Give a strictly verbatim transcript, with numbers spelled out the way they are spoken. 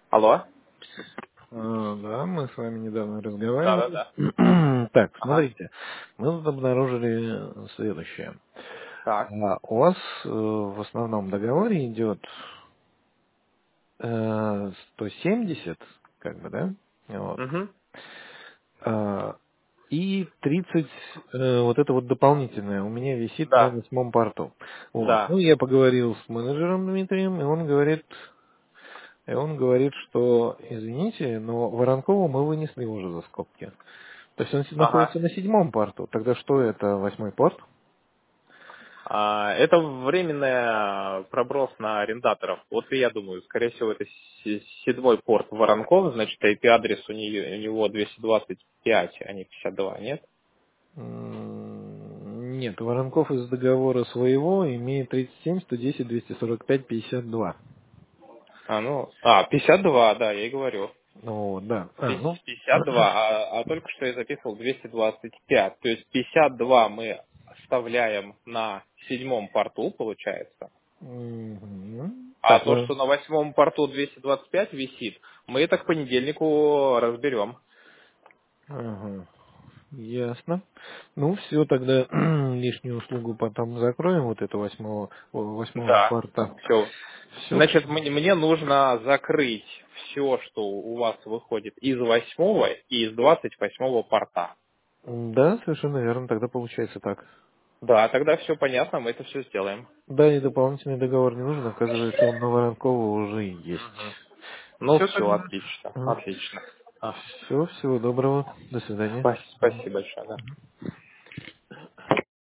Алло? А, Да, мы с вами недавно разговаривали. Да-да-да. Так, Ага. смотрите, мы тут обнаружили следующее. Так. А, У вас э, в основном договоре идет э, сто семьдесят, как бы, да? Вот. Угу. А, И тридцать, э, вот это вот дополнительное у меня висит на Да. восьмом порту. Вот. Да. Ну, я поговорил с менеджером Дмитрием, и он говорит, и он говорит, что, извините, но Воронкову мы вынесли уже за скобки. То есть он си- Ага. находится на седьмом порту. Тогда что это восьмой порт? А, это временный проброс на арендаторов. Вот и я думаю, скорее всего, это се- седьмой порт Воронков, значит, I P-адрес у, нее- у него двести двадцать пять, а не пятьдесят два, нет? М, Нет, Воронков из договора своего имеет тридцать семь, сто десять, двести сорок пять, пятьдесят два. А, ну, а, пятьдесят два, да, я и говорю. Ну, вот, да. А, Пи- ну, пятьдесят два, а, а только что я записывал двести двадцать пять. То есть пятьдесят два мы оставляем на седьмом порту, получается. мгм. А Так, то, ладно. что на восьмом порту двести двадцать пять висит, мы это к понедельнику разберем. Ага, ясно. Ну, все, тогда лишнюю услугу потом закроем, вот это восьмого, о, восьмого Да. порта. Все. Все. Значит, мне, мне нужно закрыть все, что у вас выходит из восьмого и из двадцать восьмого порта. Да, совершенно верно, тогда получается так. Да, тогда все понятно, мы это все сделаем. Да, и дополнительный договор не нужен, оказывается, он на Воронкова уже есть. Мгм. Ну Все все, тогда. отлично, отлично. Все, всего доброго. До свидания. Спас- Спасибо большое, да.